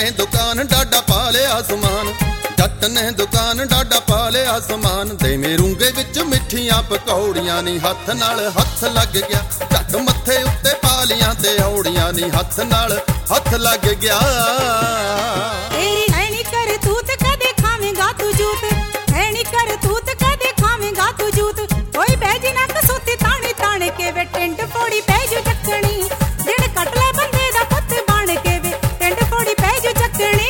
ਨੇ ਦੁਕਾਨ ਡਾਡਾ ਪਾ ਲਿਆ ਸਮਾਨ, ਜੱਟ ਨੇ ਦੁਕਾਨ ਡਾਡਾ ਪਾ ਲਿਆ ਸਮਾਨ। ਤੇ ਮੇਰੂੰਗੇ ਵਿੱਚ ਮਿੱਠੀਆਂ ਪਕੌੜੀਆਂ ਨੀ ਹੱਥ ਨਾਲ ਹੱਥ ਲੱਗ ਗਿਆ, ਝੱਟ ਮੱਥੇ ਉੱਤੇ ਪਾ ਲੀਆਂ ਤੇ ਔੜੀਆਂ ਨੀ ਹੱਥ ਨਾਲ ਹੱਥ ਲੱਗ ਗਿਆ। ਤੇਰੀ ਹੈ ਨੀ ਕਰਤੂਤ ਕਦੇ ਖਾਵੇਂਗਾ ਤੂੰ ਜੂਤ, ਹੈ ਨੀ ਕਰਤੂਤ ਕਦੇ ਖਾਵੇਂਗਾ ਤੂੰ ਜੂਤ। ਕੋਈ ਬਹਿ ਨਾ ਕਸੂਤੀ ਤਾਣੇ ਤਾਣੇ ਕੇ ਵੇ ਟਿੰਡ ਫੋੜੀ ਪੈ ਜੂ ਚੱਕਣੀ, ਦਿਨ ਕੱਟ ਲੈ ਬੰਦੇ ਦਾ ਪੁੱਤ ਬਣ ਕੇ ਵੇ ਟਿੰਡ ਫੋੜੀ ਪੈ ਜੂ ਚੱਕਣੀ।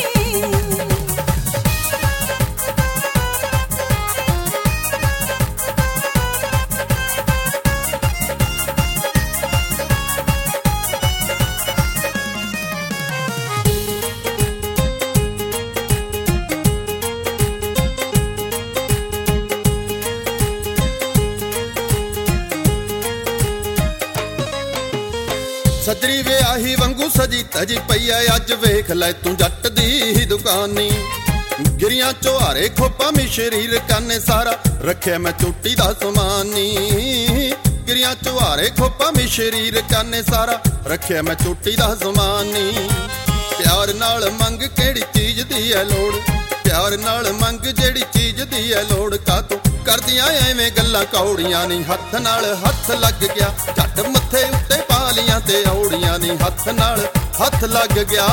ਸੱਜਰੀ ਵਿਆਹੀ ਵਾਂਗੂ ਸਜੀ ਤਜੀ ਪਈ ਐ, ਅੱਜ ਵੇਖ ਲੈ ਤੂੰ ਜੱਟ ਦੀ ਦੁਕਾਨੀ। ਗਿਰੀਆਂ ਚੁਹਾਰੇ ਖੋਪਾ ਮਿਸ਼ਰੀ ਕਾਨੇ ਸਾਰਾ ਰੱਖਿਆ ਮੈਂ ਚੋਟੀ ਦਾ ਸਮਾਨੀ। ਗਿਰੀਆਂ ਚੁਹਾਰੇ ਖੋਪਾ ਮਿਸ਼ਰੀ ਕਾਨੇ ਸਾਰਾ ਰੱਖਿਆ ਮੈਂ ਚੋਟੀ ਦਾ ਸਮਾਨੀ। ਪਿਆਰ ਨਾਲ ਮੰਗ ਕਿਹੜੀ ਚੀਜ਼ ਦੀ ਐ ਲੋੜ, ਪਿਆਰ ਨਾਲ ਮੰਗ ਜਿਹੜੀ ਚੀਜ਼ ਦੀ ਐ ਲੋੜ। ਕਾਤੋਂ ਕਰਦੀਆਂ ਐਵੇਂ ਗੱਲਾਂ ਕੌੜੀਆਂ ਨੀ ਹੱਥ ਨਾਲ ਹੱਥ ਲੱਗ ਗਿਆ, ਝੱਟ ਮੱਥੇ ਉੱਤੇ ਪਾ ਲੀਆਂ ਤੇ ਔੜੀਆਂ ਨੀ ਹੱਥ ਨਾਲ ਹੱਥ ਲੱਗ ਗਿਆ।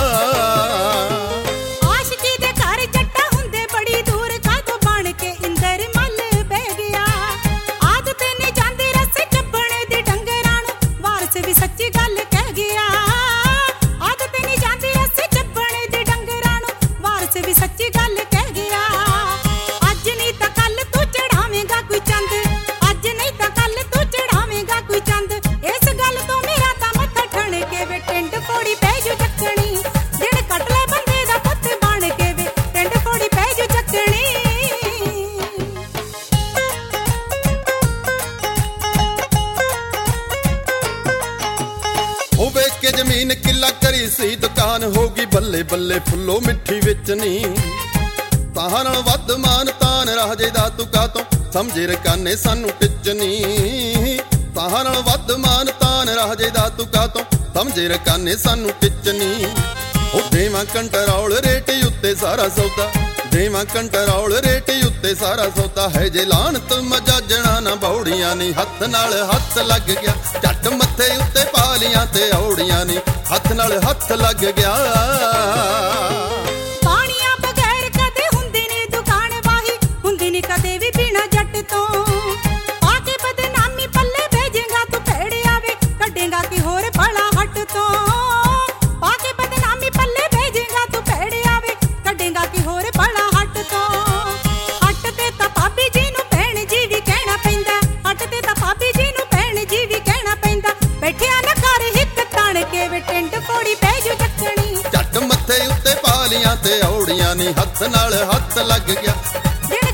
ਆਸ਼ਕੀ ਦੇ ਘਰ ਜੱਟਾਂ ਹੁੰਦੇ ਬੜੀ ਦੂਰ, ਕਾਤੋਂ ਬਣ ਕੇ ਇੰਦਰ ਮੱਲ ਬਹਿ ਗਿਆ। ਆਦਤ ਨਹੀਂ ਜਾਂਦੀ ਰਸ ਚੱਬਣ ਦੀ ਡੰਗਰਾਂ ਨੂੰ, ਵਾਰਸ ਵੀ ਸੱਚੀ ਗੱਲ ਕਹਿ ਗਿਆ। ਆਦਤ ਨਹੀਂ ਜਾਂਦੀ ਰਸ ਚੱਬਣ ਦੀ ਡੰਗਰਾਂ ਨੂੰ, ਵਾਰਸ ਵੀ ਸੱਚੀ ਗੱਲ ਕਹਿ ਗਿਆ। ਅੱਜ ਨਹੀਂ ਤਾਂ ਕੱਲ ਤੂੰ ਚੜਾਵੇਂਗਾ ਕੋਈ ਚੰਦ, ਅੱਜ ਨਹੀਂ ਤਾਂ ਕੱਲ ਤੂੰ ਚੜਾਵੇਂਗਾ ਕੋਈ ਚੰਦ। ਇਸ ਗੱਲ ਤੋਂ ਮੇਰਾ ਤਾਂ ਮੱਥਾ ਠਣ ਕੇ ਵੇ ਟਿੰਡ ਫੋੜੀ ਪੈ ਜੂ ਚੱਕਣੀ, ਦਿਨ ਕੱਟ ਲੈ ਬੰਦੇ ਦਾ ਪੁੱਤ ਬਣ ਕੇ ਵੇ ਟਿੰਡ ਫੋੜੀ ਪੈ ਜੂ ਚੱਕਣੀ। ਉਹ ਵੇਚ ਕੇ ਜ਼ਮੀਨ ਕਿੱਲਾ ਕਰੀ ਸੀ ਦੁਕਾਨ, ਹੋ ਗਈ ਬੱਲੇ ਬੱਲੇ ਫੁੱਲੋ ਮਿੱਠੀ ਵਿੱਚ ਨੀ। ਤਾਹਾਂ ਨਾਲ ਵੱਧ ਮਾਨ ਤਾਨ ਰਾਜੇ ਦਾ ਤੂੰ ਕਾਤੋਂ ਸਮਝੇ ਰਕਾਨੇ ਸਾਨੂੰ ਟਿੱਚਨੀ। ਤਾਹਾਂ ਨਾਲ ਵੱਧ ਮਾਨ ਤਾਨ ਰਾਜੇ ਦਾ ਤੂੰ ਕਾਤੋਂ ਸਮਝੇ ਰਕਾਨੇ ਸਾਨੂੰ ਟਿੱਚਨੀ। ਉਹ ਦੇਵਾਂ ਕੰਟਰੋਲ ਰੇਟ ਉੱਤੇ ਸਾਰਾ ਸੌਦਾ, ਦੇਵਾਂ ਕੰਟਰੋਲ ਰੇਟ ਉੱਤੇ ਸਾਰਾ ਸੌਦਾ। ਹੈ ਜੇ ਲਾਹਨਤ ਮਜਾਜਣਾ ਨਾ ਬੌੜੀਆਂ ਨੀ ਹੱਥ ਨਾਲ ਹੱਥ ਲੱਗ ਗਿਆ, ਝੱਟ ਮੱਥੇ ਉੱਤੇ ਪਾ ਲੀਆਂ ਤੇ ਔੜੀਆਂ ਨੀ ਹੱਥ ਨਾਲ ਹੱਥ ਲੱਗ ਗਿਆ। ਪਾਣੀਆਂ ਬਗੈਰ ਕਦੇ ਹੁੰਦੀ ਨੀ ਦੁਕਾਨ ਵਾਹੀ, ਹੁੰਦੀ ਨੀ ਕਦੇ ਵੀ ਬਿਨਾ ਜੱਟ ਤੋਂ। ਪਾ ਕੇ ਬਦਨਾਮੀ ਪੱਲੇ ਭੇਜੇਗਾ ਤੂੰ ਭੇੜਿਆ ਵੇ, ਕੱਢੇਗਾ ਕਿ ਹੋਰ ਭਲਾ ਹੱਟ ਤੋਂ। ਪਾ ਕੇ ਬਦਨਾਮੀ ਪੱਲੇ ਭੇਜੇਗਾ ਤੂੰ ਭੇੜਿਆ ਵੇ, ਕੱਢੇਗਾ ਕਿ ਹੋਰ ਭਲਾ ਹੱਟ ਤੋਂ। ਹੱਟ ਤੇ ਤਾਂ ਭਾਬੀ ਜੀ ਨੂੰ ਭੈਣ ਜੀ ਵੀ ਕਹਿਣਾ ਪੈਂਦਾ, ਹੱਟ ਤੇ ਤਾਂ ਭਾਬੀ ਜੀ ਨੂੰ ਭੈਣ ਜੀ ਵੀ ਕਹਿਣਾ ਪੈਂਦਾ। ਬੈਠਿਆ ਨਾ ਕਰ ਹਿੱਕ ਤਣ ਕੇ ਵੇ ਟਿੰਡ ਫੋੜੀ ਪੈ ਜੂ ਚੱਕਣੀ, ਝੱਟ ਮੱਥੇ ਉੱਤੇ ਪਾ ਲੀਆਂ ਤੇ ਔੜੀਆਂ ਨੀ ਹੱਥ ਨਾਲ ਹੱਥ ਲੱਗ ਗਿਆ। ਦਿਨ